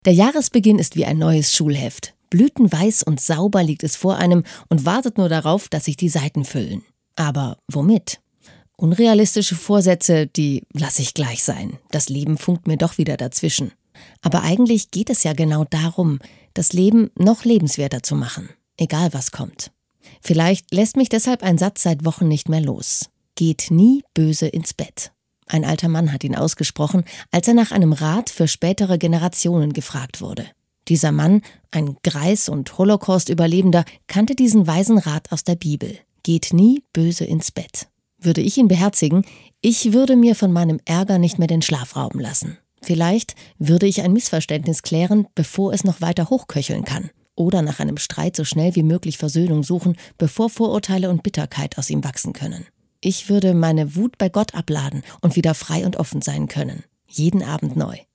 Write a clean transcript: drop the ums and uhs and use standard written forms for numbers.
Der Jahresbeginn ist wie ein neues Schulheft. Blütenweiß und sauber liegt es vor einem und wartet nur darauf, dass sich die Seiten füllen. Aber womit? Unrealistische Vorsätze, die lasse ich gleich sein. Das Leben funkt mir doch wieder dazwischen. Aber eigentlich geht es ja genau darum, das Leben noch lebenswerter zu machen, egal was kommt. Vielleicht lässt mich deshalb ein Satz seit Wochen nicht mehr los. Geht nie böse ins Bett. Ein alter Mann hat ihn ausgesprochen, als er nach einem Rat für spätere Generationen gefragt wurde. Dieser Mann, ein Greis und Holocaust-Überlebender, kannte diesen weisen Rat aus der Bibel. Geht nie böse ins Bett. Würde ich ihn beherzigen, ich würde mir von meinem Ärger nicht mehr den Schlaf rauben lassen. Vielleicht würde ich ein Missverständnis klären, bevor es noch weiter hochköcheln kann. Oder nach einem Streit so schnell wie möglich Versöhnung suchen, bevor Vorurteile und Bitterkeit aus ihm wachsen können. Ich würde meine Wut bei Gott abladen und wieder frei und offen sein können. Jeden Abend neu.